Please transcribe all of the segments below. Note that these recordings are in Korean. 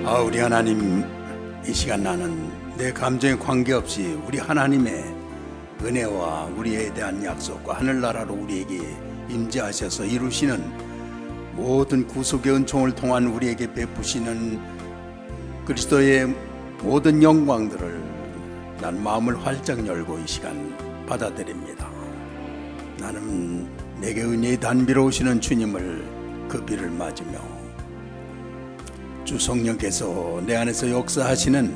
우리 하나님, 이 시간 나는 내 감정에 관계없이 우리 하나님의 은혜와 우리에 대한 약속과 하늘나라로 우리에게 임재하셔서 이루시는 모든 구속의 은총을 통한 우리에게 베푸시는 그리스도의 모든 영광들을 난 마음을 활짝 열고 이 시간 받아들입니다. 나는 내게 은혜의 단비로 오시는 주님을 그 비를 맞으며 주 성령께서 내 안에서 역사하시는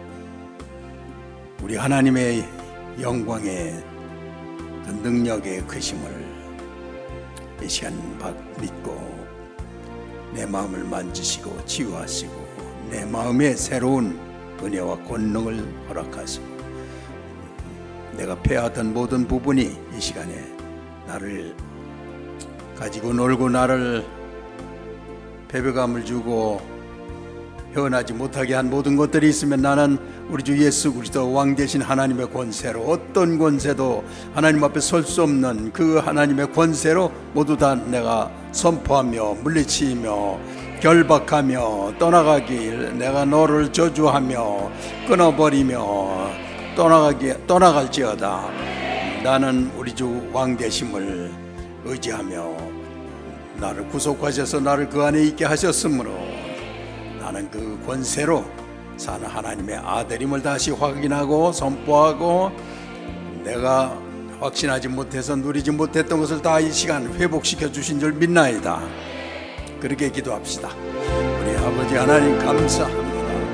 우리 하나님의 영광의 그 능력의 크심을 이 시간 믿고 내 마음을 만지시고 치유하시고 내 마음에 새로운 은혜와 권능을 허락하시고 내가 패하던 모든 부분이 이 시간에 나를 가지고 놀고 나를 패배감을 주고 헤어나지 못하게 한 모든 것들이 있으면 나는 우리 주 예수 그리스도 왕 되신 하나님의 권세로, 어떤 권세도 하나님 앞에 설 수 없는 그 하나님의 권세로 모두 다 내가 선포하며 물리치며 결박하며 떠나가길, 내가 너를 저주하며 끊어버리며 떠나갈지어다. 나는 우리 주 왕 되심을 의지하며 나를 구속하셔서 나를 그 안에 있게 하셨으므로 나는 그 권세로 사는 하나님의 아들임을 다시 확인하고 선포하고 내가 확신하지 못해서 누리지 못했던 것을 다 이 시간 회복시켜 주신 줄 믿나이다. 그렇게 기도합시다. 우리 아버지 하나님 감사합니다.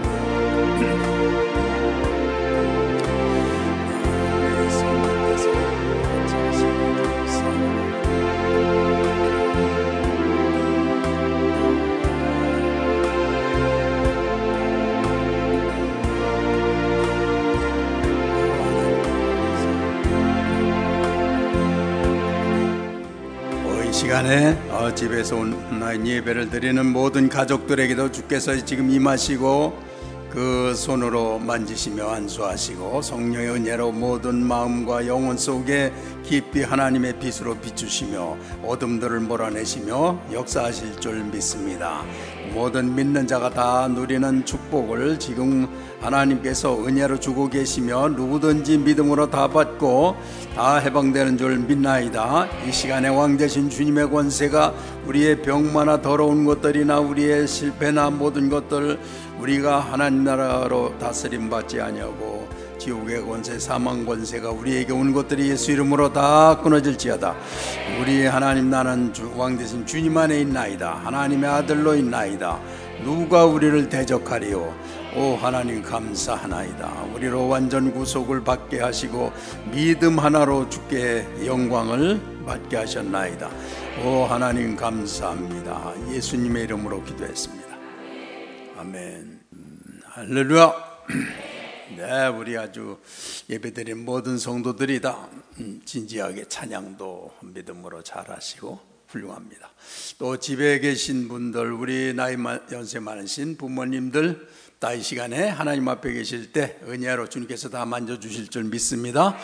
시간에 집에서 온라인 예배를 드리는 모든 가족들에게도 주께서 지금 임하시고 그 손으로 만지시며 안수하시고 성령의 은혜로 모든 마음과 영혼 속에 깊이 하나님의 빛으로 비추시며 어둠들을 몰아내시며 역사하실 줄 믿습니다. 모든 믿는 자가 다 누리는 축복을 지금 하나님께서 은혜로 주고 계시며 누구든지 믿음으로 다 받고 다 해방되는 줄 믿나이다. 이 시간에 왕 되신 주님의 권세가 우리의 병마나 더러운 것들이나 우리의 실패나 모든 것들 우리가 하나님 나라로 다스림 받지 아니하고 지옥의 권세, 사망 권세가 우리에게 온 것들이 예수 이름으로 다 끊어질지어다. 우리 하나님 나는 왕 되신 주님 안에 있나이다. 하나님의 아들로 있나이다. 누가 우리를 대적하리요? 오 하나님 감사하나이다. 우리로 완전 구속을 받게 하시고 믿음 하나로 주께 영광을 받게 하셨나이다. 오 하나님 감사합니다. 예수님의 이름으로 기도했습니다. 아멘. 할렐루야. 네, 우리 아주 예배드린 모든 성도들이 다 진지하게 찬양도 믿음으로 잘하시고 훌륭합니다. 또 집에 계신 분들, 우리 연세 많으신 부모님들 다 이 시간에 하나님 앞에 계실 때 은혜로 주님께서 다 만져주실 줄 믿습니다.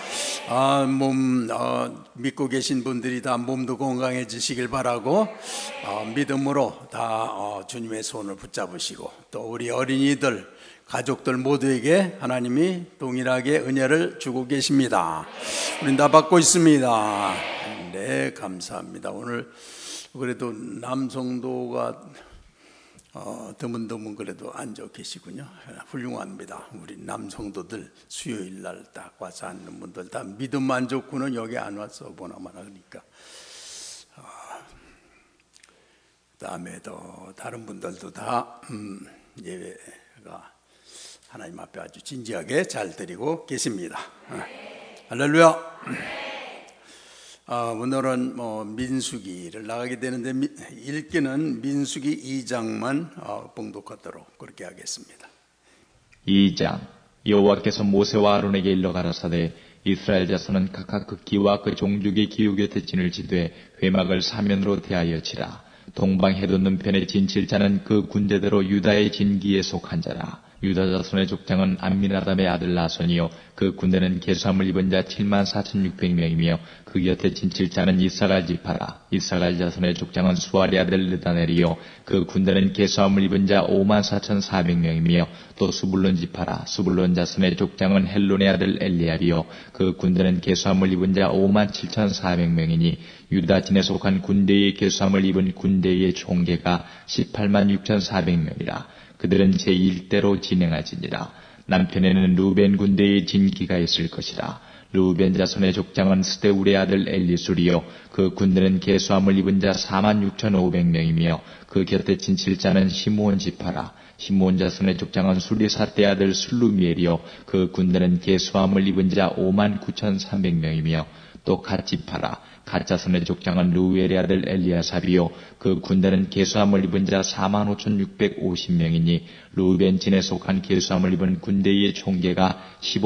믿고 계신 분들이 다 몸도 건강해지시길 바라고 믿음으로 다 주님의 손을 붙잡으시고 또 우리 어린이들 가족들 모두에게 하나님이 동일하게 은혜를 주고 계십니다. 우린 다 받고 있습니다. 네, 감사합니다. 오늘 그래도 남성도가 드문드문 그래도 앉아 계시군요. 훌륭합니다. 우리 남성도들 수요일 날 딱 와서 앉는 분들 다 믿음 안 좋고는 여기 안 와서 보나마나 그러니까 그다음에도 다른 분들도 다 예배가 하나님 앞에 아주 진지하게 잘 드리고 계십니다. 할렐루야. 오늘은 민수기를 나가게 되는데 읽기는 민수기 2장만 봉독하도록 그렇게 하겠습니다. 2장. 여호와께서 모세와 아론에게 일러 가라사대 이스라엘 자손은 각각 그 기와 그 종족의 기후 곁에 진을 치되 회막을 사면으로 대하여 치라. 동방 해돋는 편에 진칠 자는 그 군대대로 유다의 진기에 속한 자라. 유다 자손의 족장은 암미나답의 아들 나손이요 그 군대는 계수함을 입은 자 74,600명이며 그 곁에 진칠자는 이사갈 지파라. 이사갈 자손의 족장은 수아리 아들 느다넬이요 그 군대는 계수함을 입은 자 54,400명이며 또 수불론 지파라. 수불론 자손의 족장은 헬론의 아들 엘리압이요 그 군대는 계수함을 입은 자 57,400명이니 유다 진에 속한 군대의 계수함을 입은 군대의 총계가 186,400명이라. 그들은 제1대로 진행하지니라. 남편에는 루벤 군대의 진기가 있을 것이라. 루벤 자손의 족장은 스데울의 아들 엘리술이요 그 군대는 계수함을 입은 자 46,500명이며 그 곁에 진칠자는 시므온 지파라. 시므온 자손의 족장은 수리사떼 아들 슬루미엘이요 그 군대는 계수함을 입은 자 59,300명이며 또 갓 지파라. 갓 자손의 족장은 루엘의 아들 엘리아삽이요 그 군대는 계수함을 입은 자 45,650명이니 루벤 진에 속한 계수함을 입은 군대의 총계가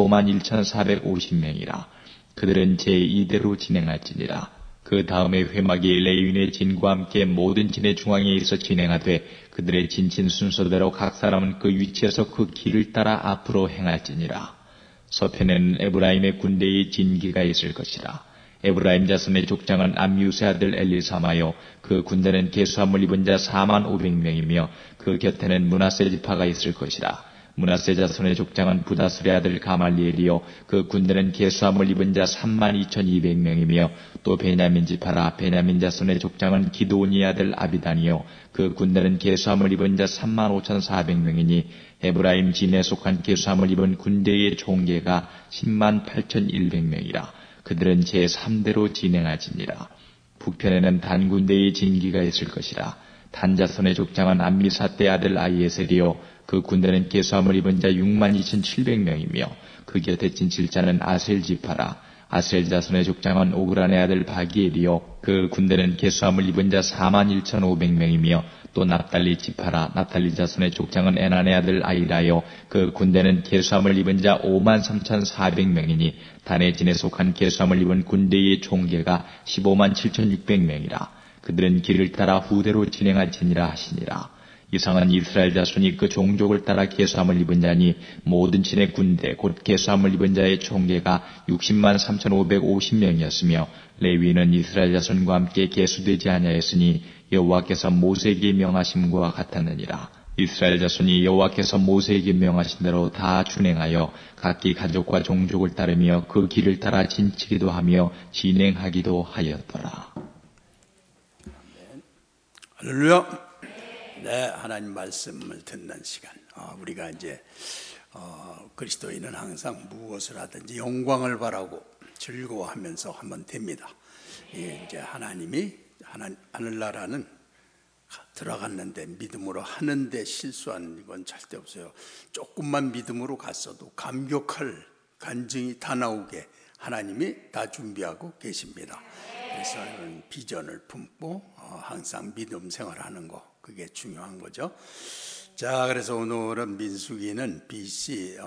151,450명이라. 그들은 제2대로 진행할지니라. 그 다음에 회막이 레위인의 진과 함께 모든 진의 중앙에 있어 진행하되 그들의 진친 순서대로 각 사람은 그 위치에서 그 길을 따라 앞으로 행할지니라. 서편에는 에브라임의 군대의 진기가 있을 것이라. 에브라임 자손의 족장은 암유세 아들 엘리사마요 그 군대는 계수함을 입은 자 45,500명이며 그 곁에는 므낫세 지파가 있을 것이라. 므낫세 자손의 족장은 부다술의 아들 가말리엘이요 그 군대는 계수함을 입은 자 32,200명이며 또 베냐민 지파라. 베냐민 자손의 족장은 기드온의 아들 아비단이요 그 군대는 계수함을 입은 자 35,400명이니 에브라임 진에 속한 계수함을 입은 군대의 총계가 108,100명이라. 그들은 제3대로 진행하지니라. 북편에는 단 군대의 진기가 있을 것이라. 단 자손의 족장은 암미사떼 아들 아이에셀이요 그 군대는 계수함을 입은 자 62,700명이며 그 곁에 진칠자는 아셀 지파라. 아셀 자손의 족장은 오그란의 아들 바기엘이요 그 군대는 계수함을 입은 자 41,500명이며 또 납달리 지파라. 납달리 자손의 족장은 에난의 아들 아이라요 그 군대는 계수함을 입은 자 53,400명이니 단의 진에 속한 계수함을 입은 군대의 총계가 157,600명이라. 그들은 길을 따라 후대로 진행할지니라 하시니라. 이상은 이스라엘 자손이 그 종족을 따라 계수함을 입은 자니 모든 진의 군대 곧 계수함을 입은 자의 총계가 603,550명이었으며 레위인은 이스라엘 자손과 함께 계수되지 아니하였으니 여호와께서 모세에게 명하심과 같았느니라. 이스라엘 자손이 여호와께서 모세에게 명하신 대로 다 준행하여 각기 가족과 종족을 따르며 그 길을 따라 진치기도 하며 진행하기도 하였더라. 할렐루야. 네, 하나님 말씀을 듣는 시간. 우리가 이제 그리스도인은 항상 무엇을 하든지 영광을 바라고 즐거워하면서 하면 됩니다. 이제 하나님이 하늘나라는 들어갔는데 믿음으로 하는데 실수하는 건 절대 없어요. 조금만 믿음으로 갔어도 감격할 간증이 다 나오게 하나님이 다 준비하고 계십니다. 그래서 비전을 품고 항상 믿음 생활하는 거, 그게 중요한 거죠. 자, 그래서 오늘은 민수기는 BC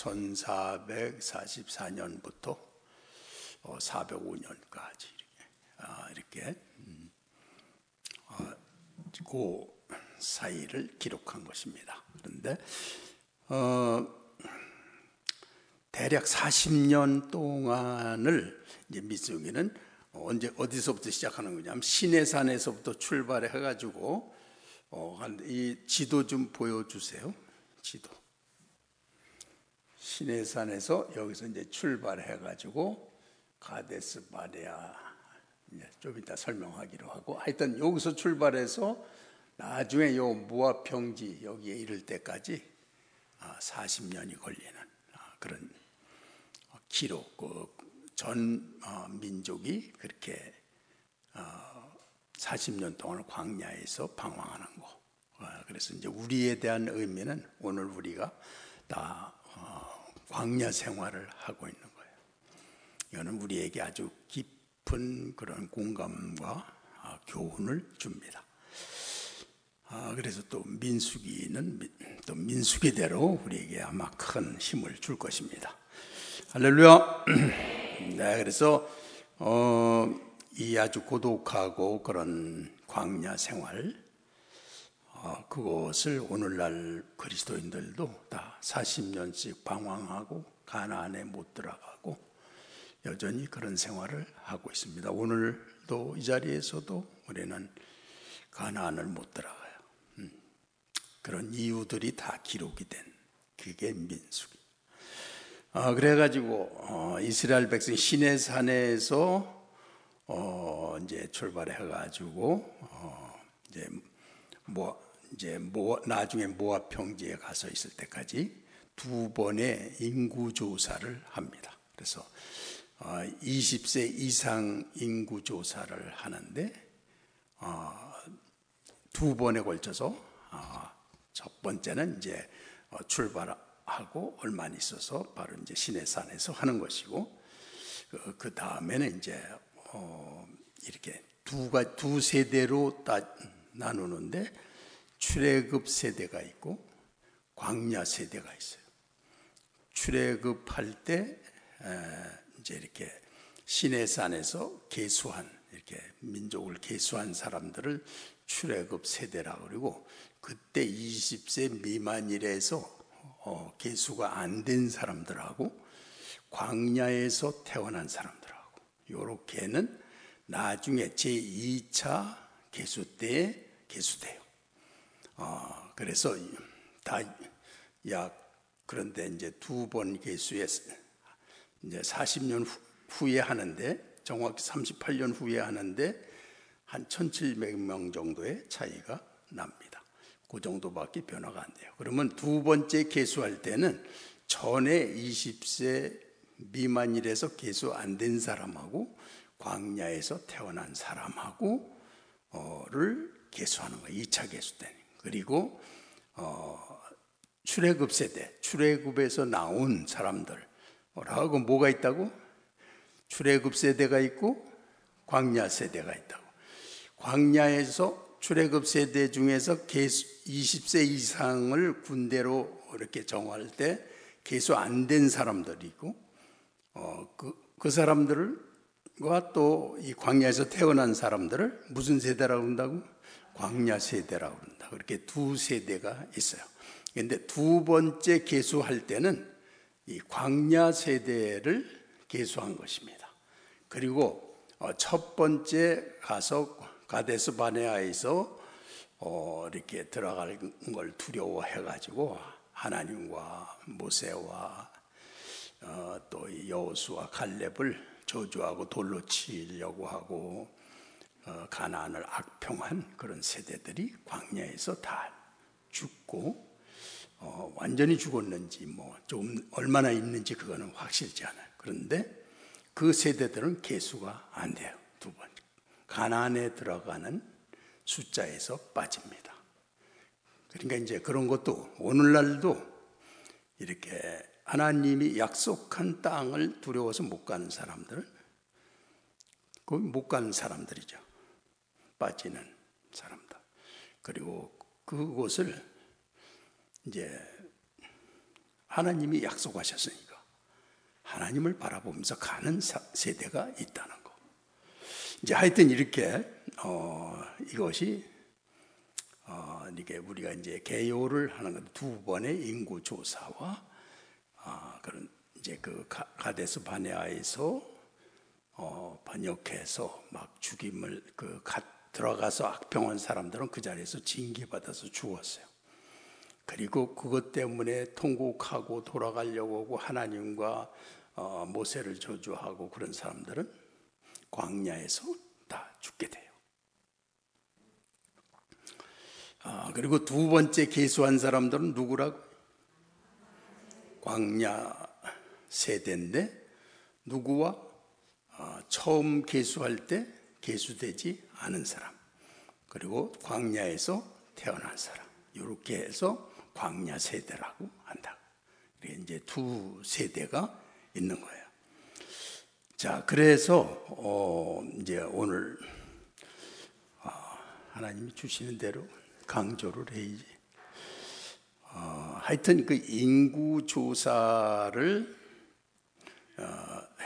1444년부터 405년까지 이렇게 그 사이를 기록한 것입니다. 그런데 대략 40년 동안을 이제 민수기는 어디서부터 시작하는 거냐면 시내산에서부터 출발해 가지고 이 지도 좀 보여주세요. 지도. 시내산에서 여기서 이제 출발해 가지고 가데스 바네아 좀 이따 설명하기로 하고, 하여튼 여기서 출발해서 나중에 요 모압 평지 여기에 이를 때까지 40년이 걸리는 그런 기록. 전 민족이 그렇게 40년 동안 광야에서 방황하는 거. 그래서 이제 우리에 대한 의미는 오늘 우리가 다 광야 생활을 하고 있는 거예요. 이거는 우리에게 아주 깊은 그런 공감과 교훈을 줍니다. 그래서 또 민수기는 또 민수기대로 우리에게 아마 큰 힘을 줄 것입니다. 할렐루야. 네, 그래서 이 아주 고독하고 그런 광야 생활, 그것을 오늘날 그리스도인들도 다 40년씩 방황하고 가나안에 못 들어가고 여전히 그런 생활을 하고 있습니다. 오늘도 이 자리에서도 우리는 가나안을 못 들어가요. 그런 이유들이 다 기록이 된 그게 민수기. 그래가지고 이스라엘 백성 시내산에서 이제 출발해가지고 나중에 모압 평지에 가서 있을 때까지 두 번의 인구 조사를 합니다. 그래서 20세 이상 인구 조사를 하는데 두 번에 걸쳐서 첫 번째는 이제 출발하고 얼마 안 있어서 바로 이제 시내산에서 하는 것이고 그 다음에는 이제 이렇게 두 세대로 나누는데 출애굽 세대가 있고 광야 세대가 있어요. 출애굽할 때 이제 이렇게 시내산에서 계수한 이렇게 민족을 계수한 사람들을 출애굽 세대라고 그러고 그때 20세 미만이라서 계수가 안 된 사람들하고 광야에서 태어난 사람들하고 요렇게는 나중에 제2차 계수 때에 계수돼요. 그래서 그런데 이제 두 번 계수에 이제 40년 후에 하는데 정확히 38년 후에 하는데 한 1,700명 정도의 차이가 납니다. 그 정도밖에 변화가 안 돼요. 그러면 두 번째 계수할 때는 전에 20세 미만이라서 계수 안 된 사람하고 광야에서 태어난 사람하고를 계수하는 거예요. 2차 계수 때는. 그리고 출애굽 세대, 출애굽에서 나온 사람들하고 뭐가 있다고? 출애굽 세대가 있고 광야 세대가 있다고. 광야에서 출애굽 세대 중에서 20세 이상을 군대로 이렇게 정할 때 계수 안 된 사람들이 있고 그 사람들과 또 이 광야에서 태어난 사람들을 무슨 세대라고 한다고? 광야 세대라고 한다. 그렇게 두 세대가 있어요. 그런데 두 번째 계수할 때는 이 광야 세대를 계수한 것입니다. 그리고 첫 번째 가서 가데스 바네아에서 이렇게 들어갈 걸 두려워해가지고 하나님과 모세와 또 여호수아 갈렙을 저주하고 돌로 치려고 하고 가나안을 악평한 그런 세대들이 광야에서 다 죽고 완전히 죽었는지 좀 얼마나 있는지 그거는 확실치 않아요. 그런데 그 세대들은 계수가 안 돼요. 두 번 가나안에 들어가는 숫자에서 빠집니다. 그러니까 이제 그런 것도 오늘날도 이렇게 하나님이 약속한 땅을 두려워서 못 가는 사람들은 거기 못 가는 사람들이죠. 빠지는 사람들. 그리고 그곳을 이제 하나님이 약속하셨으니까 하나님을 바라보면서 가는 세대가 있다는 거. 이제 하여튼 이렇게 이것이 이게 우리가 이제 개요를 하는 것 두 번의 인구 조사와 그런 이제 그 가데스 바네아에서 번역해서 막 죽임을 들어가서 악평한 사람들은 그 자리에서 징계받아서 죽었어요. 그리고 그것 때문에 통곡하고 돌아가려고 하고 하나님과 모세를 저주하고 그런 사람들은 광야에서 다 죽게 돼요. 그리고 두 번째 계수한 사람들은 누구라고? 광야 세대인데 누구와? 처음 계수할 때 계수되지 않은 사람, 그리고 광야에서 태어난 사람, 이렇게 해서 광야 세대라고 한다. 이제 두 세대가 있는 거예요. 자, 그래서 이제 오늘 하나님이 주시는 대로 강조를 해야지. 하여튼 그 인구 조사를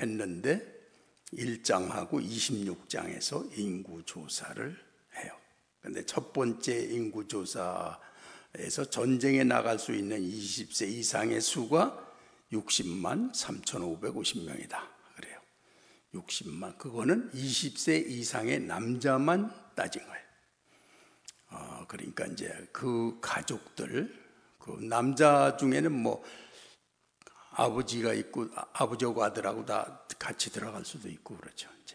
했는데 1장하고 26장에서 인구 조사를 해요. 근데 첫 번째 인구조사에서 전쟁에 나갈 수 있는 20세 이상의 수가 60만 3,550명이다. 그래요. 60만. 그거는 20세 이상의 남자만 따진 거예요. 그러니까 이제 그 가족들, 그 남자 중에는 뭐 아버지가 있고 아버지하고 아들하고 다 같이 들어갈 수도 있고 그렇죠. 이제.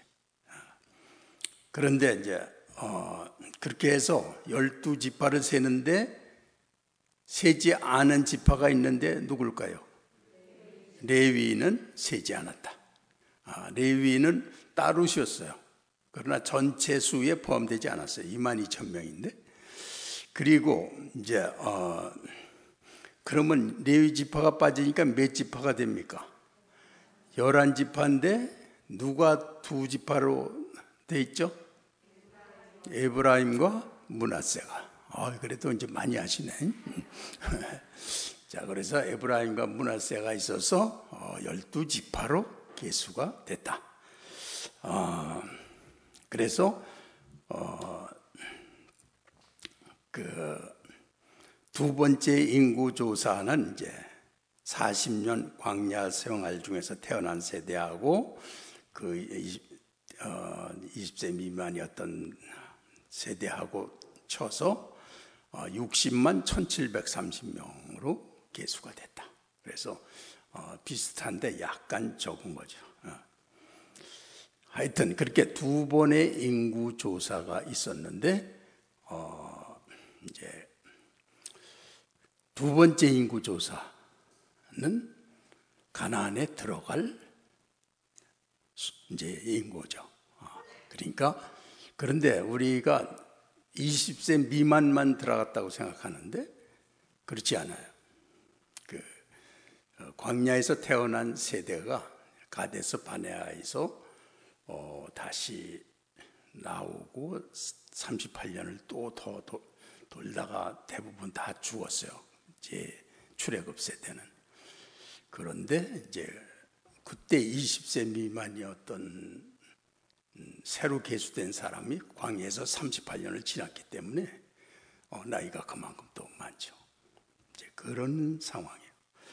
그런데 이제 그렇게 해서 12지파를 세는데 세지 않은 지파가 있는데 누굴까요? 레위는 세지 않았다. 레위는 따로 쉬었어요. 그러나 전체 수에 포함되지 않았어요. 22,000명인데. 그리고 이제 그러면 레위 지파가 빠지니까 몇 지파가 됩니까? 11지파인데 누가 두 지파로 돼 있죠? 에브라임과 므낫세가. 그래도 이제 많이 아시네. 자, 그래서 에브라임과 므낫세가 있어서 12지파로 계수가 됐다. 그래서 그 두 번째 인구 조사는 이제 40년 광야 생활 중에서 태어난 세대하고 그 20세 미만이었던 세대하고 쳐서 60만 1,730명으로 계수가 됐다. 그래서 비슷한데 약간 적은 거죠. 하여튼 그렇게 두 번의 인구 조사가 있었는데 이제 두 번째 인구 조사는 가나안에 들어갈 이제 인구죠. 그러니까 그런데 우리가 20세 미만만 들어갔다고 생각하는데 그렇지 않아요. 그 광야에서 태어난 세대가 가데스 바네아에서 다시 나오고 38년을 또 더 돌다가 대부분 다 죽었어요. 이제 출애굽 세대는. 그런데 이제 그때 20세 미만이었던 새로 계수된 사람이 광야에서 38년을 지났기 때문에 나이가 그만큼 또 많죠. 이제 그런 상황이에요.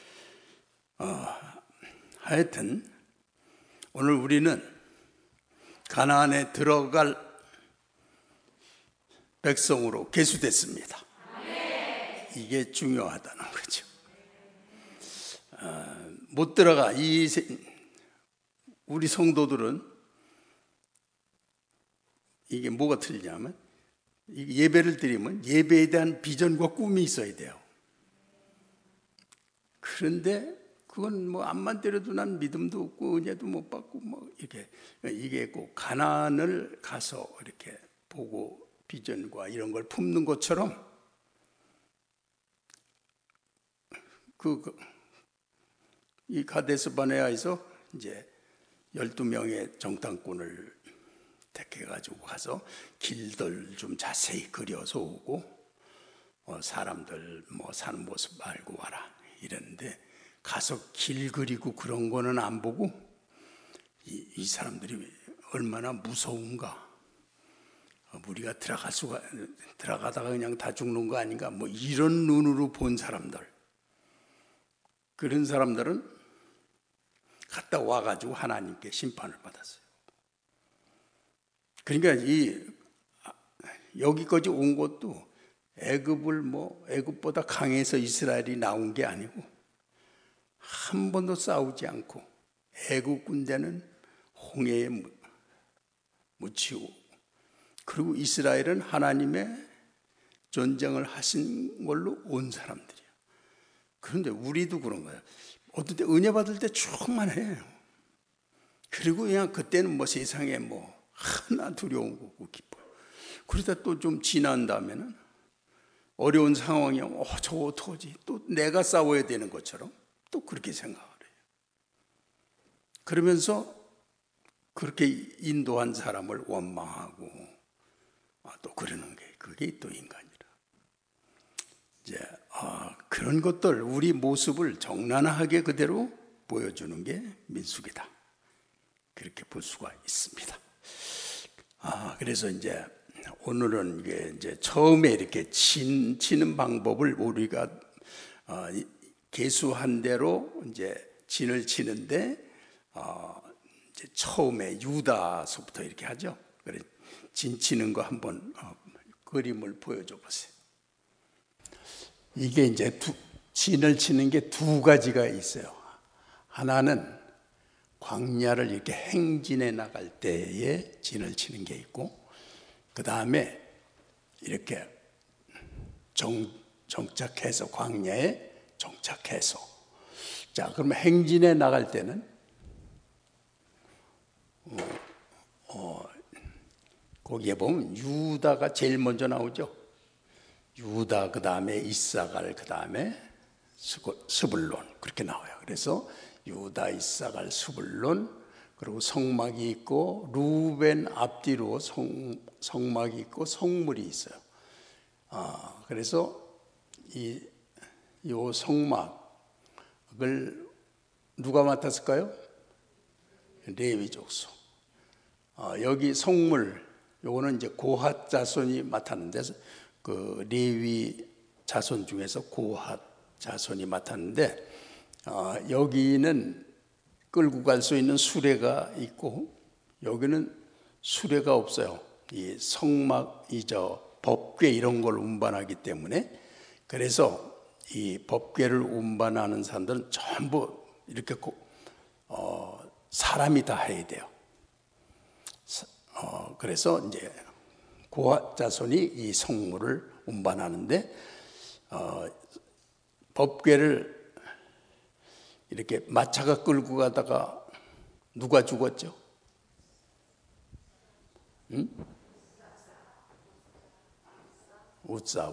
하여튼 오늘 우리는 가나안에 들어갈 백성으로 계수됐습니다. 이게 중요하다는 거죠. 못 들어가. 우리 성도들은 이게 뭐가 틀리냐면 예배를 드리면 예배에 대한 비전과 꿈이 있어야 돼요. 그런데 그건 뭐 암만 때려도 난 믿음도 없고 은혜도 못 받고 뭐 이게 꼭 가나안을 가서 이렇게 보고 비전과 이런 걸 품는 것처럼 이 가데스 바네아에서 이제 12명의 정탐꾼을 택해가지고 가서 길들 좀 자세히 그려서 오고 사람들 뭐 사는 모습 알고 와라 이랬는데 가서 길 그리고 그런 거는 안 보고 이 사람들이 얼마나 무서운가. 우리가 들어가다가 그냥 다 죽는 거 아닌가. 뭐 이런 눈으로 본 사람들. 그런 사람들은 갔다 와가지고 하나님께 심판을 받았어요. 그러니까 여기까지 온 것도 애굽보다 강해서 이스라엘이 나온 게 아니고 한 번도 싸우지 않고 애굽 군대는 홍해에 묻히고 그리고 이스라엘은 하나님의 전쟁을 하신 걸로 온 사람들이에요. 그런데 우리도 그런 거예요. 어떤 때 은혜 받을 때 충만해요. 그리고 그냥 그때는 뭐 세상에 뭐 하나 두려운 거고 기뻐요. 그러다 또 좀 지난 다음에는 어려운 상황이 저거 어떡하지? 또 내가 싸워야 되는 것처럼 또 그렇게 생각을 해요. 그러면서 그렇게 인도한 사람을 원망하고 또 그러는 게 그게 또 인간이라. 이제 그런 것들 우리 모습을 적나라하게 그대로 보여주는 게 민수기다. 그렇게 볼 수가 있습니다. 그래서 이제 오늘은 이게 이제 처음에 이렇게 치는 방법을 우리가 계수한 대로 이제 진을 치는데 이제 처음에 유다서부터 이렇게 하죠. 그래 진 치는 거 한번 그림을 보여줘 보세요. 이게 이제 진을 치는 게 두 가지가 있어요. 하나는 광야를 이렇게 행진해 나갈 때에 진을 치는 게 있고, 그 다음에 이렇게 정착해서 광야에 정착해서, 자 그러면 행진해 나갈 때는 거기에 보면 유다가 제일 먼저 나오죠. 유다, 그 다음에 이사갈, 그 다음에 스불론, 그렇게 나와요. 그래서 유다, 이사갈, 스불론, 그리고 성막이 있고 루벤 앞뒤로 성막이 있고 성물이 있어요. 그래서 이 성막을 누가 맡았을까요? 레위 족속. 여기 성물, 요거는 이제 고핫 자손이 맡았는데, 그 레위 자손 중에서 고핫 자손이 맡았는데, 여기는 끌고 갈 수 있는 수레가 있고 여기는 수레가 없어요. 이 성막, 법궤 이런 걸 운반하기 때문에, 그래서 이 법궤를 운반하는 사람들은 전부 이렇게 사람이 다 해야 돼요. 그래서 이제 고핫 자손이 이 성물을 운반하는데, 법궤를 이렇게 마차가 끌고 가다가 누가 죽었죠? 우사.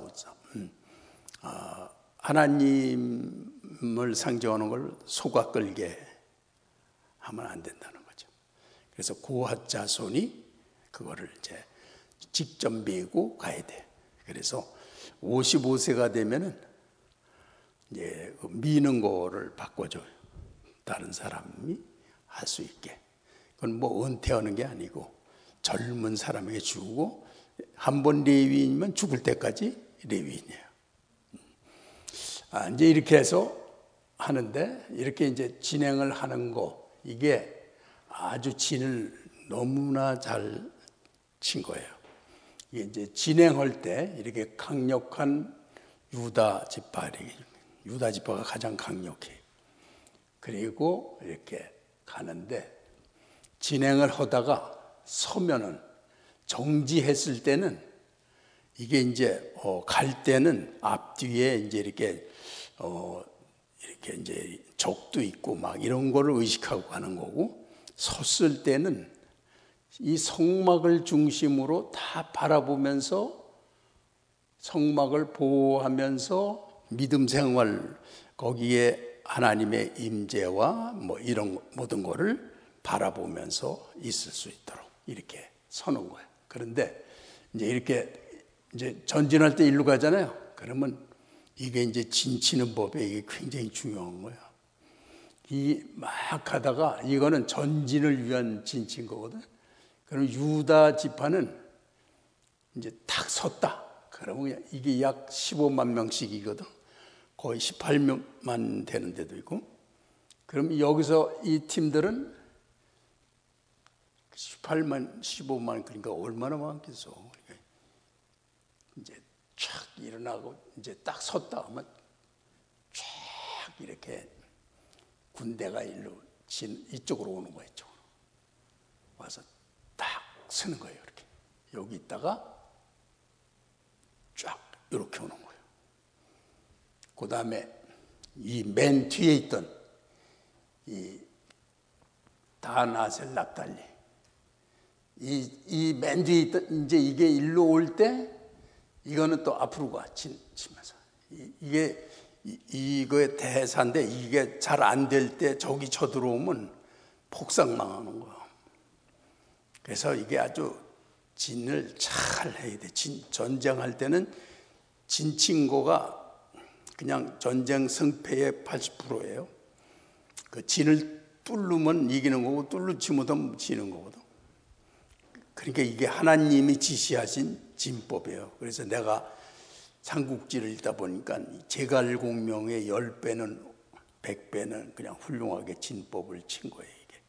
하나님을 상징하는 걸 소가 끌게 하면 안 된다는 거죠. 그래서 고핫 자손이 그거를 이제 직접 메고 가야 돼. 그래서 55세가 되면은 이제 미는 거를 바꿔줘요. 다른 사람이 할 수 있게. 그건 뭐 은퇴하는 게 아니고 젊은 사람에게 주고, 한 번 레위인이면 죽을 때까지 레위인이에요. 이제 이렇게 해서 하는데, 이렇게 이제 진행을 하는 거, 이게 아주 진을 너무나 잘 친 거예요. 이게 이제 진행할 때 이렇게 강력한 유다 지파가 가장 강력해. 그리고 이렇게 가는데, 진행을 하다가 서면은, 정지했을 때는 이게 이제 갈 때는 앞뒤에 이제 이렇게 이제 적도 있고 막 이런 거를 의식하고 가는 거고, 섰을 때는 이 성막을 중심으로 다 바라보면서 성막을 보호하면서 믿음 생활, 거기에 하나님의 임재와 뭐 이런 모든 거를 바라보면서 있을 수 있도록 이렇게 서는 거예요. 그런데 이제 이렇게 이제 전진할 때 일로 가잖아요. 그러면 이게 이제 진치는 법에 이게 굉장히 중요한 거예요. 이 막 하다가 이거는 전진을 위한 진치인 거거든. 그럼 유다 지파는 이제 탁 섰다. 그러면 이게 약 15만 명씩이거든. 거의 18만 되는 데도 있고. 그럼 여기서 이 팀들은 18만, 15만, 그러니까 얼마나 많겠어. 그러니까 이제 쫙 일어나고 이제 딱 섰다 하면 쫙 이렇게 군대가 이쪽으로 오는 거예요. 이쪽으로 와서 딱 서는 거예요. 이렇게 여기 있다가 쫙 이렇게 오는 거예요. 그 다음에 이 맨 뒤에 있던 이 다나셀 납달리, 이 맨 뒤에 있던 이제 이게 일로 올 때 이거는 또 앞으로 가 치면서 이거의 대사인데, 이게 잘 안 될 때 적이 쳐들어오면 폭삭망하는 거예요. 그래서 이게 아주 진을 잘 해야 돼. 전쟁할 때는 진친고가 그냥 전쟁 승패의 80%예요. 그 진을 뚫으면 이기는 거고 뚫지 못하면 지는 거거든. 그러니까 이게 하나님이 지시하신 진법이에요. 그래서 내가 삼국지를 읽다 보니까 제갈공명의 10배는 100배는 그냥 훌륭하게 진법을 친 거예요, 이게.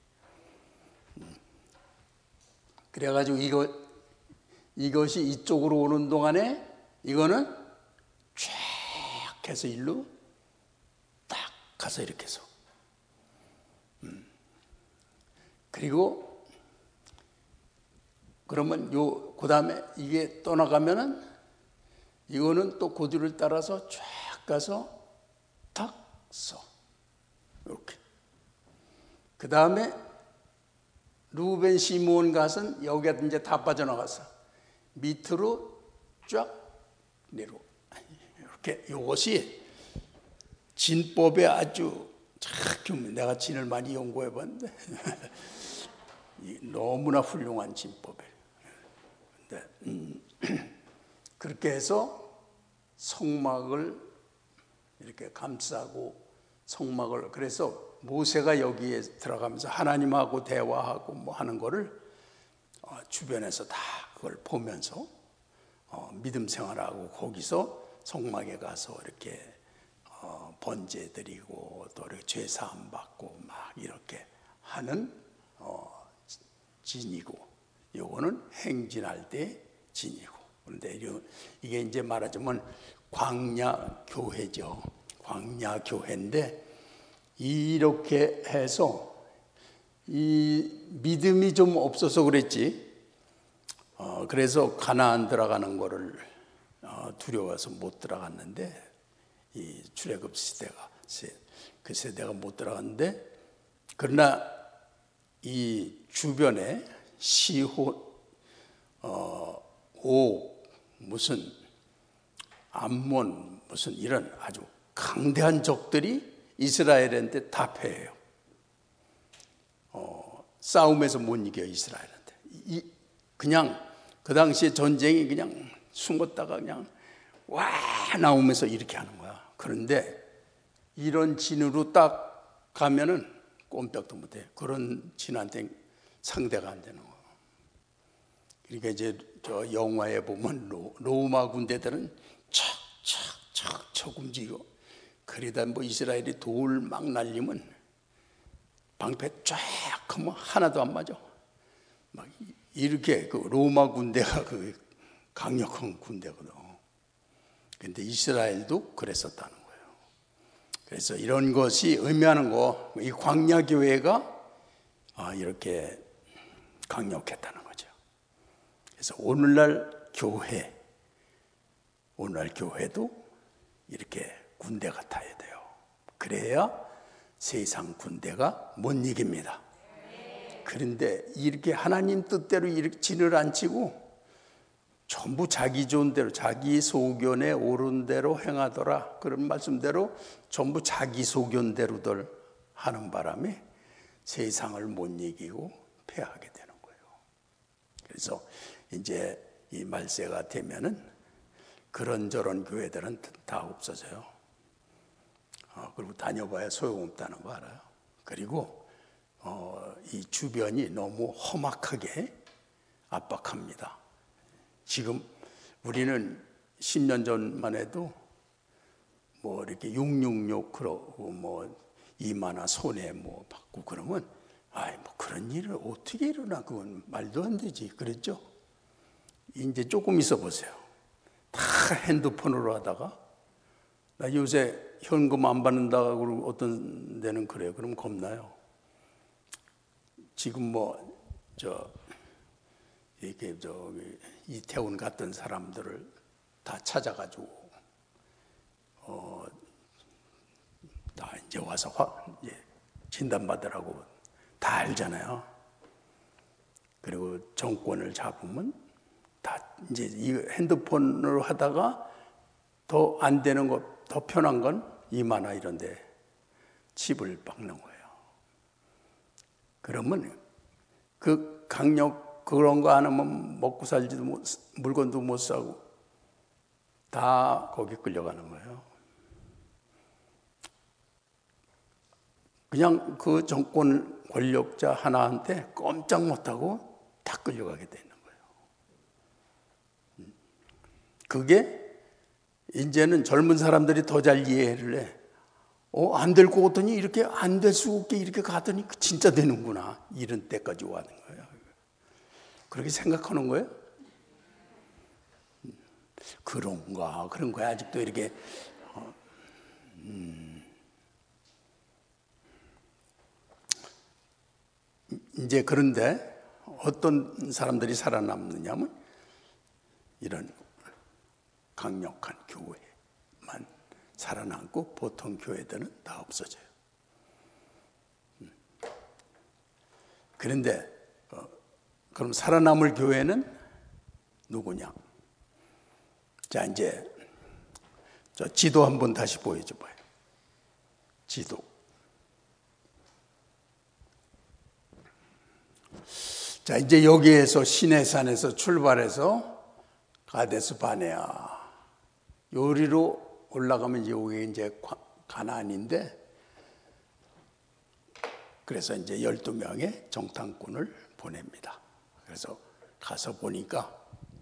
그래가지고 이것이 이쪽으로 오는 동안에 이거는 쫙 해서 일로 딱 가서 이렇게 해서. 그리고 그러면 그 다음에 이게 떠나가면은 이거는 또 고두를 따라서 쫙 가서 탁 써. 이렇게. 그 다음에 루벤 시므온 갓은 여기가 이제 다 빠져나가서 밑으로 쫙 내려. 이렇게 이것이 진법에 아주 참 내가 진을 많이 연구해 봤는데 너무나 훌륭한 진법이에요. 그렇게 해서 성막을 이렇게 감싸고 성막을 그래서 모세가 여기에 들어가면서 하나님하고 대화하고 뭐 하는 거를 주변에서 다 그걸 보면서 믿음 생활하고 거기서 성막에 가서 이렇게 번제 드리고 또 이렇게 죄 사함 받고 막 이렇게 하는 진이고 요거는 행진할 때 진이고 그런데 이게 이제 말하자면 광야 교회죠. 광야 교회인데 이렇게 해서 이 믿음이 좀 없어서 그랬지. 그래서 가나안 들어가는 거를 두려워서 못 들어갔는데 이 출애굽 시대가 그 세대가 못 들어갔는데 그러나 이 주변에 시혼 옥 무슨 암몬 무슨 이런 아주 강대한 적들이 이스라엘한테 다 패해요. 싸움에서 못 이겨 이스라엘한테. 그냥 그 당시에 전쟁이 그냥 숨었다가 그냥 와 나오면서 이렇게 하는 거야. 그런데 이런 진으로 딱 가면은 꼼짝도 못해. 그런 진한테 상대가 안 되는 거야. 그러니까 이제 저 영화에 보면 로마 군대들은 척척척척 움직이고 그러다 뭐 이스라엘이 돌 막 날리면 방패 쫙 하면 하나도 안 맞아. 막 이렇게 그 로마 군대가 그 강력한 군대거든. 근데 이스라엘도 그랬었다는 거예요. 그래서 이런 것이 의미하는 거, 이 광야 교회가 이렇게 강력했다는 거죠. 그래서 오늘날 교회도 이렇게 군대 같아야 돼요. 그래야 세상 군대가 못 이깁니다. 그런데 이렇게 하나님 뜻대로 이렇게 진을 안 치고 전부 자기 좋은 대로 자기 소견에 옳은 대로 행하더라 그런 말씀대로 전부 자기 소견대로들 하는 바람에 세상을 못 이기고 패하게 되는 거예요. 그래서 이제 이 말세가 되면은 그런저런 교회들은 다 없어져요. 그리고 다녀봐야 소용없다는 거 알아요. 그리고 이 주변이 너무 험악하게 압박합니다. 지금 우리는 10년 전만 해도 뭐 이렇게 666 그러고 뭐 이마나 손에 뭐 받고 그러면 뭐 그런 일을 어떻게 일어나 그건 말도 안 되지 그랬죠. 이제 조금 있어 보세요. 다 핸드폰으로 하다가 나 요새 현금 안 받는다고 어떤 데는 그래요. 그럼 겁나요. 지금 이렇게 이태원 갔던 사람들을 다 찾아가지고 다 이제 와서 이제 진단받으라고 다 알잖아요. 그리고 정권을 잡으면 다 이제 이 핸드폰으로 하다가 더 안 되는 거 더 편한 건 이마나 이런데 칩을 박는 거예요. 그러면 그 강력 그런 거 안 하면 먹고 살지도 못, 물건도 못 사고 다 거기 끌려가는 거예요. 그냥 그 정권 권력자 하나한테 꼼짝 못하고 다 끌려가게 되는 거예요. 그게 이제는 젊은 사람들이 더 잘 이해를 해. 안 될 것 같더니 이렇게 안 될 수 없게 이렇게 가더니 진짜 되는구나. 이런 때까지 와는 거예요. 그렇게 생각하는 거예요? 그런 거야. 아직도 이렇게. 이제 그런데 어떤 사람들이 살아남느냐면 이런 강력한 교회만 살아남고 보통 교회들은 다 없어져요. 그런데 그럼 살아남을 교회는 누구냐? 자, 이제 저 지도 한번 다시 보여줘 봐요. 지도. 자, 이제 여기에서 시내산에서 출발해서 가데스 바네아 요리로 올라가면 여기 이제 가나안인데, 그래서 이제 12명의 정탐꾼을 보냅니다. 그래서 가서 보니까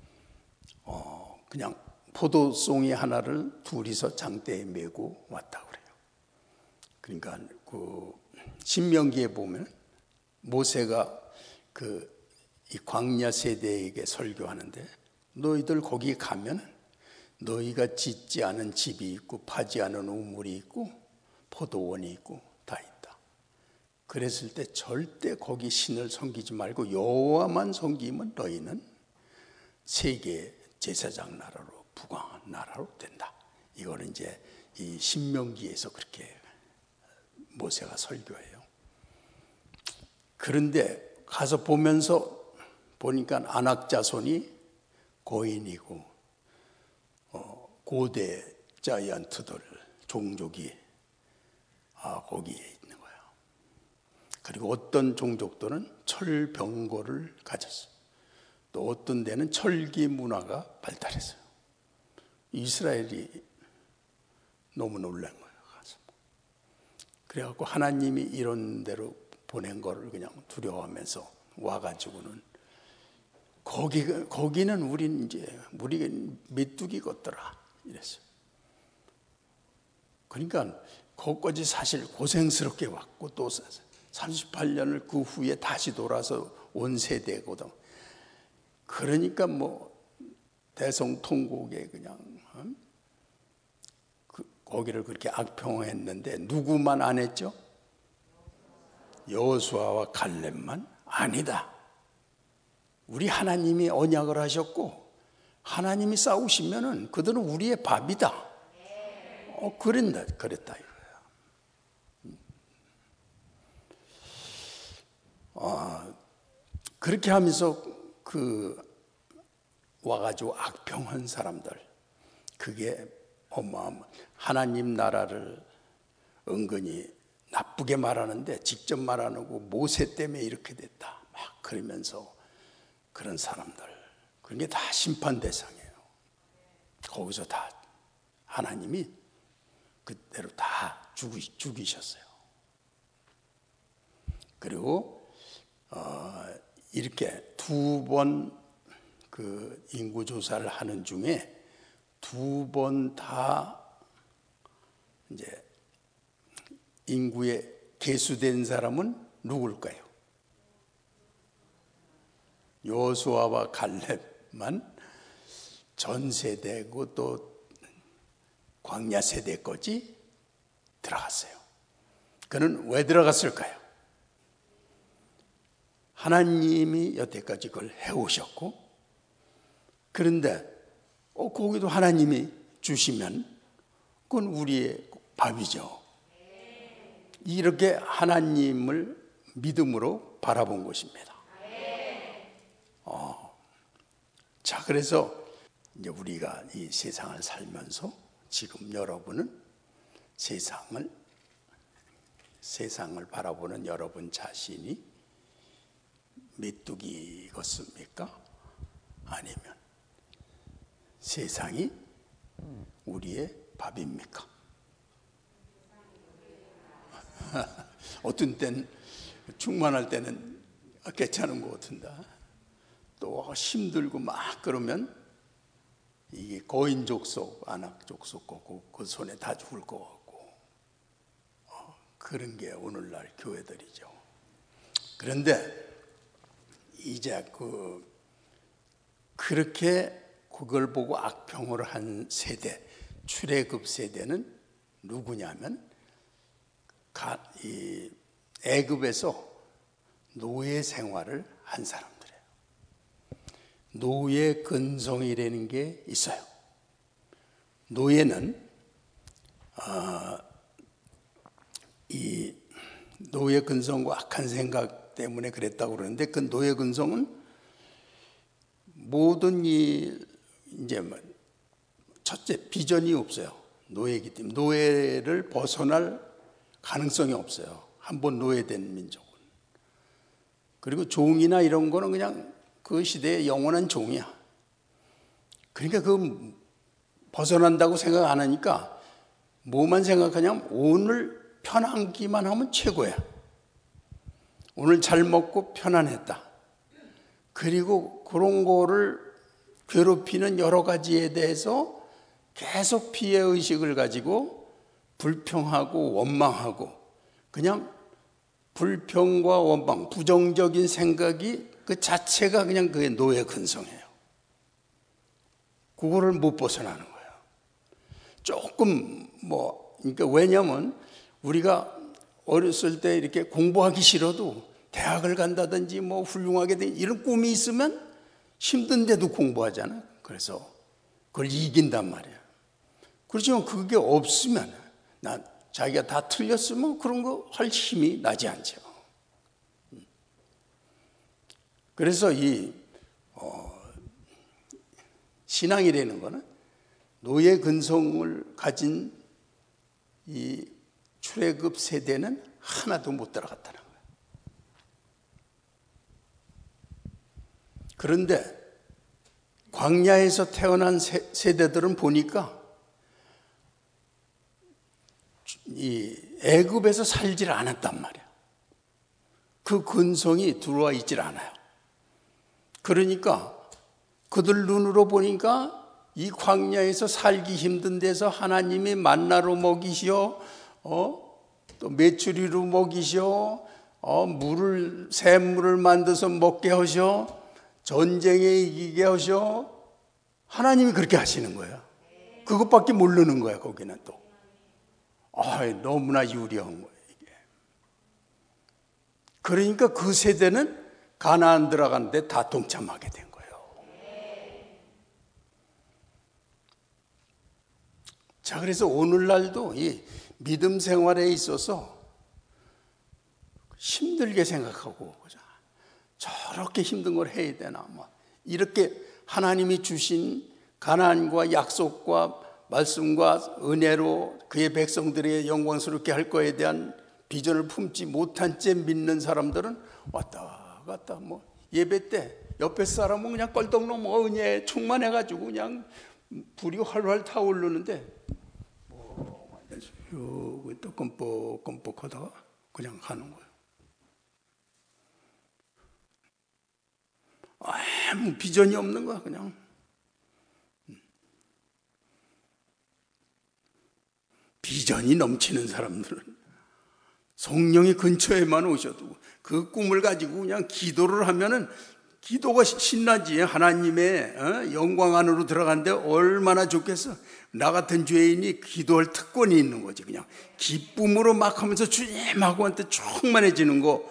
그냥 포도송이 하나를 둘이서 장대에 메고 왔다 그래요. 그러니까 그 신명기에 보면 모세가 이 광야 세대에게 설교하는데, 너희들 거기 가면 너희가 짓지 않은 집이 있고 파지 않은 우물이 있고 포도원이 있고 다 있다. 그랬을 때 절대 거기 신을 섬기지 말고 여호와만 섬기면 너희는 세계 제사장 나라로 부강한 나라로 된다. 이거는 이제 이 신명기에서 그렇게 모세가 설교해요. 그런데 가서 보니까 아낙 자손이 고인이고 고대 자이언트들 종족이 거기에 있는 거야. 그리고 어떤 종족들은 철병거를 가졌어요. 또 어떤 데는 철기 문화가 발달했어요. 이스라엘이 너무 놀란 거예요. 그래갖고 하나님이 이런 데로 보낸 거를 그냥 두려워하면서 와가지고는 거기는 우린 이제 우리가 메뚜기 같더라 이랬어요. 그러니까 거기까지 사실 고생스럽게 왔고 또 38년을 그 후에 다시 돌아서 온 세대거든. 그러니까 뭐 대성통곡에 그냥 거기를 그렇게 악평했는데 누구만 안 했죠? 여호수아와 갈렙만 아니다. 우리 하나님이 언약을 하셨고 하나님이 싸우시면은 그들은 우리의 밥이다. 그랬다 이거야. 그렇게 하면서 와가지고 악평한 사람들, 그게 하나님 나라를 은근히 나쁘게 말하는데 직접 말하는 거 모세 때문에 이렇게 됐다. 막 그러면서 그런 사람들, 그런 게 다 심판 대상이에요. 거기서 다 하나님이 그대로 다 죽이셨어요. 그리고 이렇게 두 번 그 인구 조사를 하는 중에 두 번 다 이제 인구에 계수된 사람은 누굴까요? 여호수아와 갈렙만 전 세대고 또 광야 세대까지 들어갔어요. 그는 왜 들어갔을까요? 하나님이 여태까지 그걸 해오셨고, 그런데 거기도 하나님이 주시면 그건 우리의 밥이죠. 이렇게 하나님을 믿음으로 바라본 것입니다. 자, 그래서 이제 우리가 이 세상을 살면서 지금 여러분은 세상을 바라보는 여러분 자신이 메뚜기 같습니까? 아니면 세상이 우리의 밥입니까? 어떤 때는 충만할 때는 괜찮은 것 같은데 또 힘들고 막 그러면 이게 거인 족속, 안악 족속 그 손에 다 죽을 것 같고 그런 게 오늘날 교회들이죠. 그런데 이제 그렇게 그걸 보고 악평을 한 세대, 출애굽 세대는 누구냐면 이 애굽에서 노예 생활을 한 사람들이에요. 노예 근성이라는 게 있어요. 노예는 이 노예 근성과 악한 생각 때문에 그랬다고 그러는데 그 노예 근성은 모든 이제 첫째 비전이 없어요. 노예이기 때문에 노예를 벗어날 가능성이 없어요. 한번 노예된 민족은. 그리고 종이나 이런 거는 그냥 그 시대의 영원한 종이야. 그러니까 그 벗어난다고 생각 안 하니까 뭐만 생각하냐면 오늘 편안기만 하면 최고야. 오늘 잘 먹고 편안했다. 그리고 그런 거를 괴롭히는 여러 가지에 대해서 계속 피해의식을 가지고 불평하고 원망하고 그냥 불평과 원망, 부정적인 생각이 그 자체가 그냥 그의 노예 근성이에요. 그거를 못 벗어나는 거예요. 조금 그러니까 왜냐면 우리가 어렸을 때 이렇게 공부하기 싫어도 대학을 간다든지 훌륭하게 된 이런 꿈이 있으면 힘든데도 공부하잖아요. 그래서 그걸 이긴단 말이에요. 그렇지만 그게 없으면 자기가 다 틀렸으면 그런 거 할 힘이 나지 않죠. 그래서 이 신앙이라는 거는 노예 근성을 가진 이 출애굽 세대는 하나도 못 따라갔다는 거예요. 그런데 광야에서 태어난 세대들은 보니까 이 애굽에서 살질 않았단 말이야. 그 근성이 들어와 있질 않아요. 그러니까 그들 눈으로 보니까 이 광야에서 살기 힘든 데서 하나님이 만나로 먹이시오, 또 메추리로 먹이시오, 샘물을 만들어서 먹게 하시오, 전쟁에 이기게 하시오. 하나님이 그렇게 하시는 거예요. 그것밖에 모르는 거야. 거기는 또 너무나 유리한 거예요, 이게. 그러니까 그 세대는 가나안 들어가는데 다 동참하게 된 거예요. 자, 그래서 오늘날도 이 믿음 생활에 있어서 힘들게 생각하고 저렇게 힘든 걸 해야 되나 이렇게 하나님이 주신 가나안과 약속과 말씀과 은혜로 그의 백성들에게 영광스럽게 할 거에 대한 비전을 품지 못한 채 믿는 사람들은 왔다 갔다 예배 때 옆에 사람은 그냥 껄떡 넘어 은혜에 충만해가지고 그냥 불이 활활 타오르는데 또 껌뻑껌뻑 하다가 그냥 가는 거예요. 아무 비전이 없는 거야. 그냥 비전이 넘치는 사람들은 성령이 근처에만 오셔도 그 꿈을 가지고 그냥 기도를 하면은 기도가 신나지. 하나님의 영광 안으로 들어가는데 얼마나 좋겠어. 나 같은 죄인이 기도할 특권이 있는 거지. 그냥 기쁨으로 막 하면서 주님하고 한테 충만해지는 거.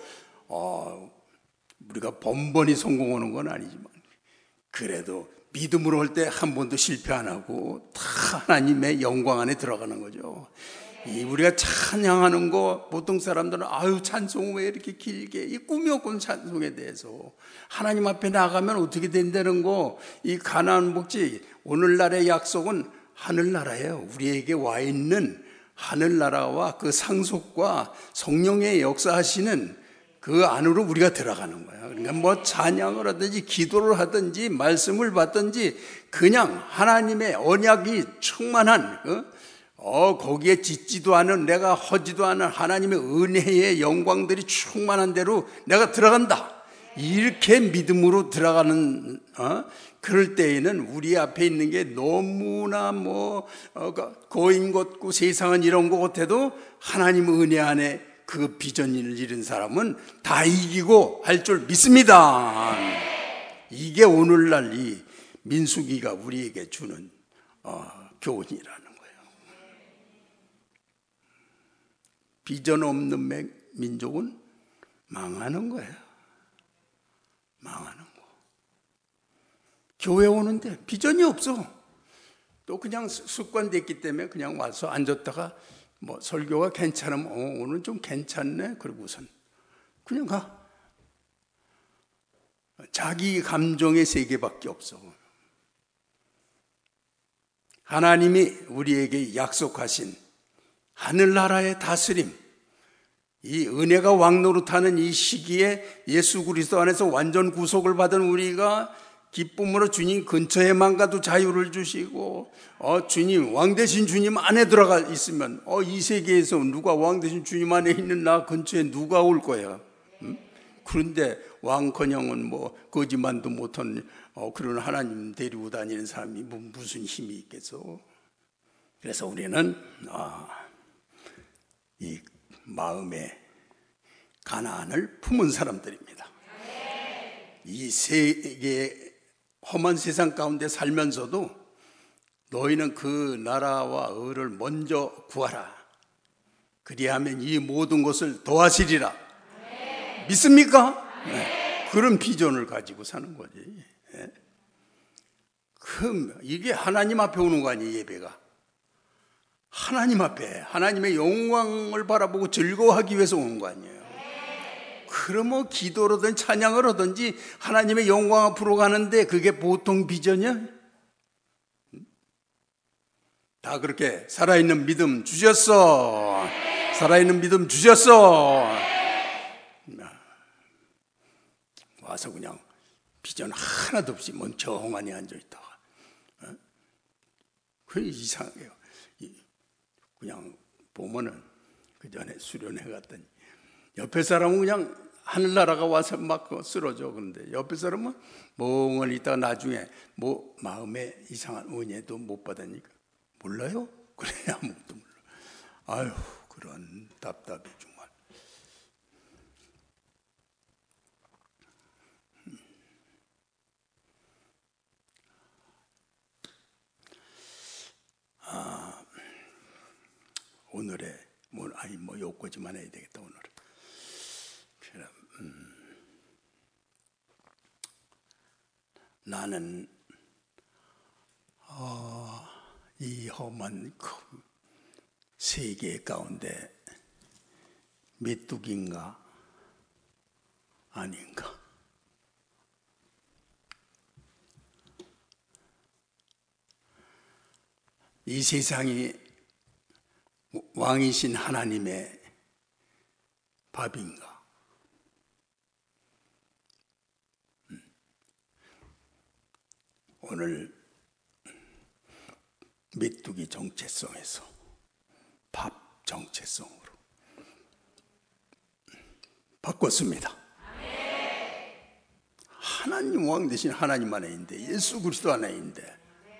우리가 번번이 성공하는 건 아니지만 그래도 믿음으로 할 때 한 번도 실패 안 하고 다 하나님의 영광 안에 들어가는 거죠. 우리가 찬양하는 거 보통 사람들은 찬송 왜 이렇게 길게 이 꿈이 없군 찬송에 대해서 하나님 앞에 나가면 어떻게 된다는 거. 이 가나안 복지 오늘날의 약속은 하늘나라예요. 우리에게 와 있는 하늘나라와 그 상속과 성령의 역사하시는 그 안으로 우리가 들어가는 거야. 그러니까 찬양을 하든지 기도를 하든지 말씀을 받든지 그냥 하나님의 언약이 충만한 거기에 짖지도 않은 내가 허지도 않은 하나님의 은혜의 영광들이 충만한 대로 내가 들어간다. 이렇게 믿음으로 들어가는 그럴 때에는 우리 앞에 있는 게 너무나 고인 것고 세상은 이런 것 같아도 하나님 은혜 안에 그 비전을 이룬 사람은 다 이기고 할 줄 믿습니다. 이게 오늘날 이 민수기가 우리에게 주는 교훈이라는 거예요. 비전 없는 민족은 망하는 거예요. 망하는 거. 교회 오는데 비전이 없어. 또 그냥 습관됐기 때문에 그냥 와서 앉았다가 설교가 괜찮으면 오늘 좀 괜찮네 그러고선 그냥 가. 자기 감정의 세계밖에 없어. 하나님이 우리에게 약속하신 하늘나라의 다스림, 이 은혜가 왕노릇하는 이 시기에 예수 그리스도 안에서 완전 구속을 받은 우리가 기쁨으로 주님 근처에만 가도 자유를 주시고 주님 왕 대신 주님 안에 들어가 있으면 이 세계에서 누가 왕 대신 주님 안에 있는 나 근처에 누가 올 거야. 그런데 왕커녕은 거짓말도 못한 그런 하나님 데리고 다니는 사람이 무슨 힘이 있겠어. 그래서 우리는 이 마음의 가난을 품은 사람들입니다. 이 세계 험한 세상 가운데 살면서도 너희는 그 나라와 의를 먼저 구하라. 그리하면 이 모든 것을 더하시리라. 믿습니까? 네. 그런 비전을 가지고 사는 거지. 네. 그럼 이게 하나님 앞에 오는 거 아니에요, 예배가. 하나님 앞에 하나님의 영광을 바라보고 즐거워하기 위해서 오는 거 아니에요. 그러면 기도로든 찬양을 하든지 하나님의 영광 앞으로 가는데 그게 보통 비전이야? 다 그렇게 살아있는 믿음 주셨어. 살아있는 믿음 주셨어. 와서 그냥 비전 하나도 없이 멍청하니 앉아있다가 그 이상해요. 그냥 보면은 그 전에 수련회 갔더니 옆에 사람은 그냥 하늘나라가 와서 막 쓰러져. 그런데 옆에 사람은 멍을 있다가 나중에 마음에 이상한 은혜도 못 받으니까 몰라요? 그래 아무것도 몰라. 아유 그런 답답해 정말. 오늘의 여기까지만 해야 되겠다 오늘. 나는 이 험한 세계 가운데 메뚜기인가 아닌가? 이 세상이 왕이신 하나님의 밥인가? 오늘 메뚜기 정체성에서 밥 정체성으로 바꿨습니다. 하나님 왕 대신 하나님 안에 있는데 예수 그리스도 안에 있는데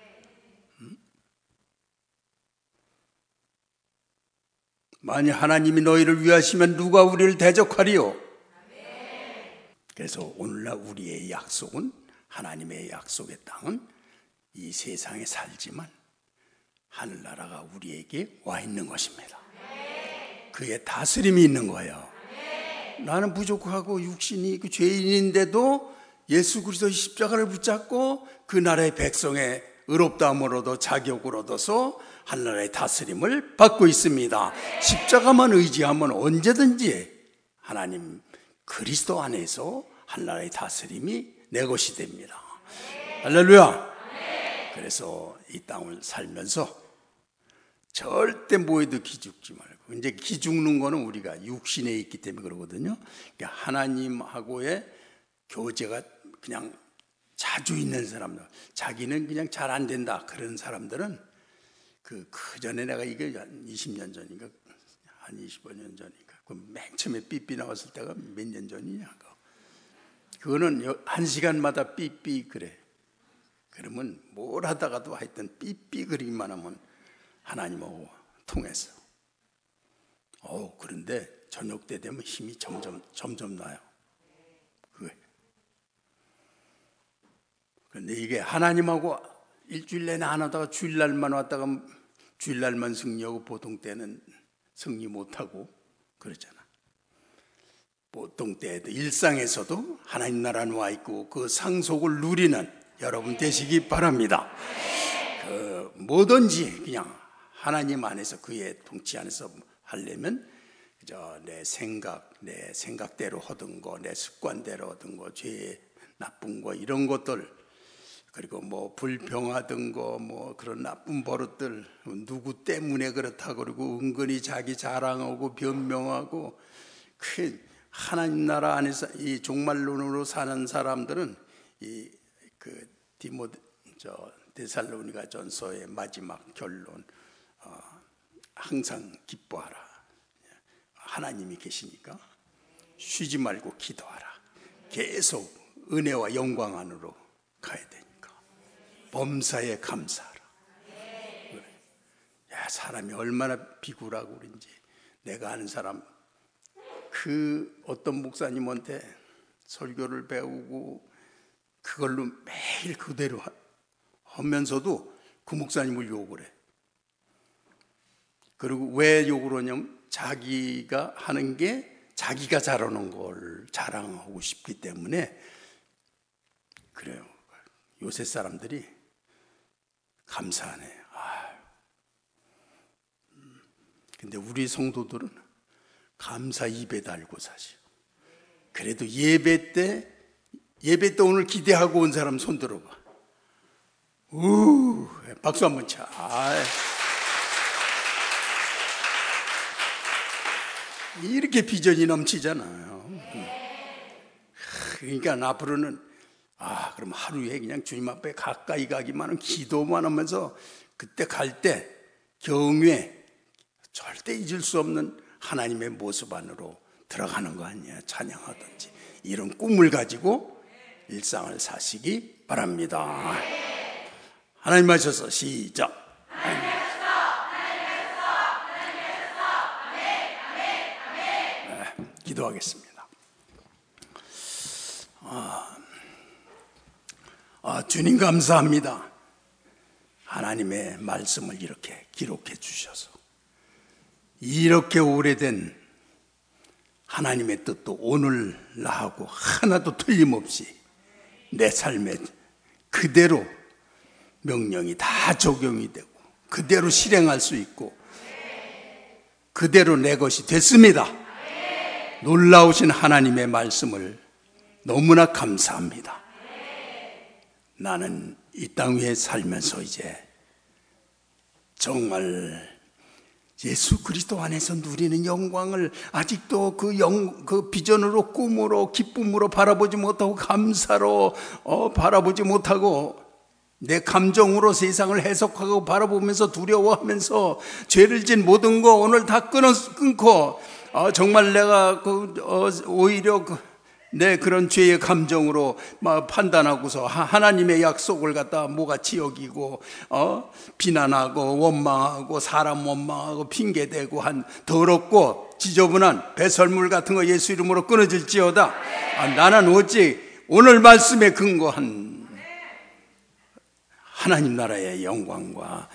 만약 하나님이 너희를 위하시면 누가 우리를 대적하리요? 그래서 오늘날 우리의 약속은 하나님의 약속의 땅은 이 세상에 살지만 하늘나라가 우리에게 와 있는 것입니다. 그의 다스림이 있는 거예요. 나는 부족하고 육신이 죄인인데도 예수 그리스도의 십자가를 붙잡고 그 나라의 백성의 의롭다함을 얻어 자격을 얻어서 하늘나라의 다스림을 받고 있습니다. 십자가만 의지하면 언제든지 하나님 그리스도 안에서 하늘나라의 다스림이 내 것이 됩니다. 할렐루야. 그래서 이 땅을 살면서 절대 뭐에도 기죽지 말고, 이제 기죽는 거는 우리가 육신에 있기 때문에 그러거든요. 그러니까 하나님하고의 교제가 그냥 자주 있는 사람들, 자기는 그냥 잘 안 된다 그런 사람들은 그 전에 내가 이게 한 20년 전인가 한 25년 전인가 그 맨 처음에 삐삐 나왔을 때가 몇 년 전이냐, 그거는 한 시간마다 삐삐 그래. 그러면 뭘 하다가도 하여튼 삐삐거리기만 하면 하나님하고 통해서. 그런데 저녁 때 되면 힘이 점점 나요. 그런데 이게 하나님하고 일주일 내내 안 하다가 주일날만 왔다가 주일날만 승리하고 보통 때는 승리 못하고 그러잖아. 보통 때에도 일상에서도 하나님 나라는 와 있고 그 상속을 누리는 여러분 되시기 바랍니다. 뭐든지 그냥 하나님 안에서 그의 통치 안에서 하려면 내 생각대로 하던 거, 내 습관대로 하던 거, 죄 나쁜 거 이런 것들, 그리고 뭐 불평하던 거, 뭐 그런 나쁜 버릇들, 누구 때문에 그렇다 그러고 은근히 자기 자랑하고 변명하고, 하나님 나라 안에서 이 종말론으로 사는 사람들은 데살로니가 전서의 마지막 결론, 항상 기뻐하라. 하나님이 계시니까 쉬지 말고 기도하라. 계속 은혜와 영광 안으로 가야 되니까 범사에 감사하라. 사람이 얼마나 비굴하고 그런지 내가 아는 사람, 어떤 목사님한테 설교를 배우고 그걸로 매일 그대로 하면서도 그 목사님을 욕을 해. 그리고 왜 욕을 하냐면 자기가 하는 게 자기가 잘하는 걸 자랑하고 싶기 때문에 그래요. 요새 사람들이 감사하네. 근데 우리 성도들은 감사 입에 달고 사시고. 그래도 예배 때 오늘 기대하고 온 사람 손 들어봐. 박수 한번 쳐. 이렇게 비전이 넘치잖아요. 그러니까 앞으로는 그럼 하루에 그냥 주님 앞에 가까이 가기만 하면 기도만 하면서 그때 갈 때 경외, 절대 잊을 수 없는 하나님의 모습 안으로 들어가는 거 아니에요. 찬양하든지 이런 꿈을 가지고 일상을 사시기 바랍니다. 하나님 하셔서 시작. 기도하겠습니다. 주님 감사합니다. 하나님의 말씀을 이렇게 기록해 주셔서 이렇게 오래된 하나님의 뜻도 오늘 나하고 하나도 틀림없이 내 삶에 그대로 명령이 다 적용이 되고 그대로 실행할 수 있고 그대로 내 것이 됐습니다. 놀라우신 하나님의 말씀을 너무나 감사합니다. 나는 이 땅 위에 살면서 이제 정말 예수 그리스도 안에서 누리는 영광을 아직도 그 비전으로, 꿈으로, 기쁨으로 바라보지 못하고 감사로 바라보지 못하고 내 감정으로 세상을 해석하고 바라보면서 두려워하면서 죄를 진 모든 거 오늘 다 끊고 정말 내가 오히려 내 그런 죄의 감정으로 판단하고서 하나님의 약속을 갖다 뭐같이 여기고 비난하고 원망하고 사람 원망하고 핑계대고 한 더럽고 지저분한 배설물 같은 거 예수 이름으로 끊어질지어다. 나는 오직 오늘 말씀에 근거한 하나님 나라의 영광과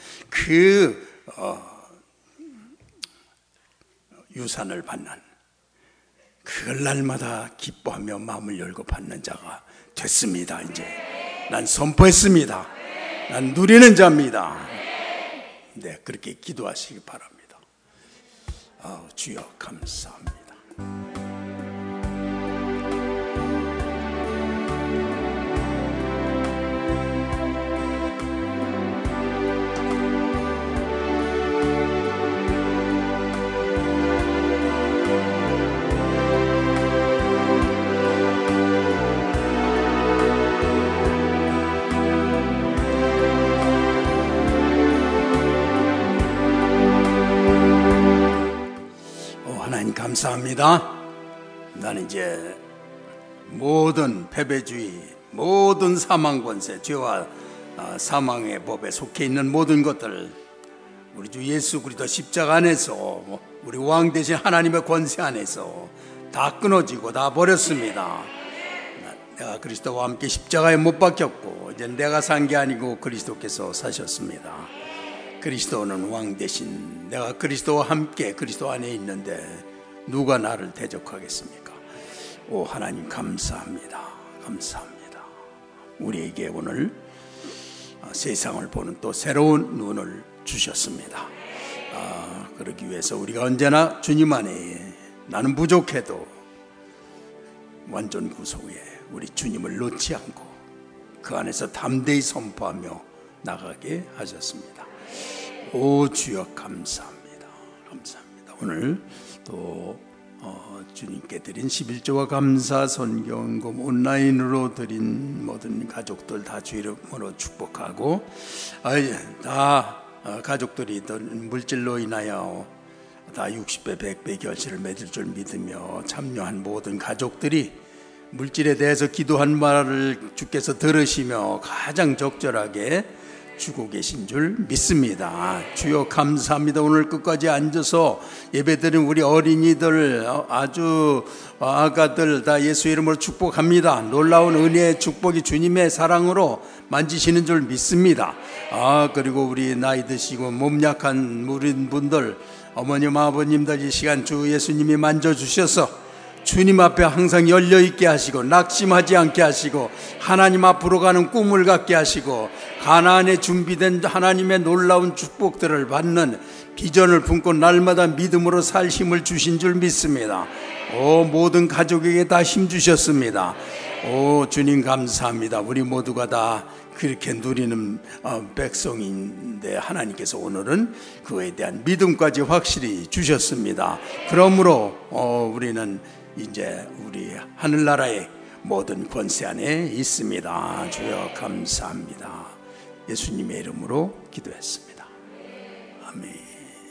유산을 받는, 그걸 날마다 기뻐하며 마음을 열고 받는 자가 됐습니다. 이제 난 선포했습니다. 난 누리는 자입니다. 네, 그렇게 기도하시기 바랍니다. 주여 감사합니다. 하나님 감사합니다. 나는 이제 모든 패배주의, 모든 사망 권세, 죄와 사망의 법에 속해 있는 모든 것들 우리 주 예수 그리스도 십자가 안에서 우리 왕 대신 하나님의 권세 안에서 다 끊어지고 다 버렸습니다. 내가 그리스도와 함께 십자가에 못 박혔고 이제 내가 산 게 아니고 그리스도께서 사셨습니다. 그리스도는 왕 대신 내가 그리스도와 함께 그리스도 안에 있는데 누가 나를 대적하겠습니까? 오 하나님 감사합니다. 감사합니다. 우리에게 오늘 세상을 보는 또 새로운 눈을 주셨습니다. 그러기 위해서 우리가 언제나 주님 안에 나는 부족해도 완전 구속에 우리 주님을 놓지 않고 그 안에서 담대히 선포하며 나가게 하셨습니다. 오 주여 감사합니다. 감사합니다. 오늘 또 주님께 드린 11조와 감사 선경금 온라인으로 드린 모든 가족들 다 주 이름으로 축복하고 다 가족들이 물질로 인하여 다 60배 100배 결실을 맺을 줄 믿으며 참여한 모든 가족들이 물질에 대해서 기도한 말을 주께서 들으시며 가장 적절하게 주고 계신 줄 믿습니다. 주여 감사합니다. 오늘 끝까지 앉아서 예배드린 우리 어린이들 아주 아가들 다 예수 이름으로 축복합니다. 놀라운 은혜의 축복이 주님의 사랑으로 만지시는 줄 믿습니다. 그리고 우리 나이 드시고 몸 약한 분들 어머님 아버님들 이 시간 주 예수님이 만져주셔서 주님 앞에 항상 열려있게 하시고 낙심하지 않게 하시고 하나님 앞으로 가는 꿈을 갖게 하시고 가나안에 준비된 하나님의 놀라운 축복들을 받는 비전을 품고 날마다 믿음으로 살 힘을 주신 줄 믿습니다. 모든 가족에게 다 힘 주셨습니다. 주님 감사합니다. 우리 모두가 다 그렇게 누리는 백성인데 하나님께서 오늘은 그에 대한 믿음까지 확실히 주셨습니다. 그러므로 우리는 이제 우리 하늘나라의 모든 권세 안에 있습니다. 주여 감사합니다. 예수님의 이름으로 기도했습니다. 아멘.